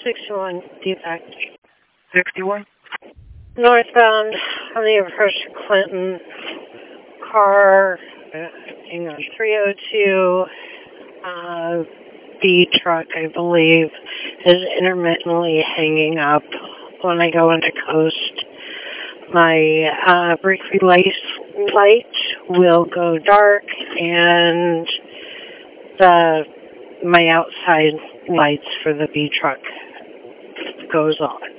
61 defect. 61? Northbound on the approach to Clinton. Car, hang on, 302 B truck, I believe, is intermittently hanging up when I go into coast. My brake release light will go dark, and my outside lights for the B truck goes on.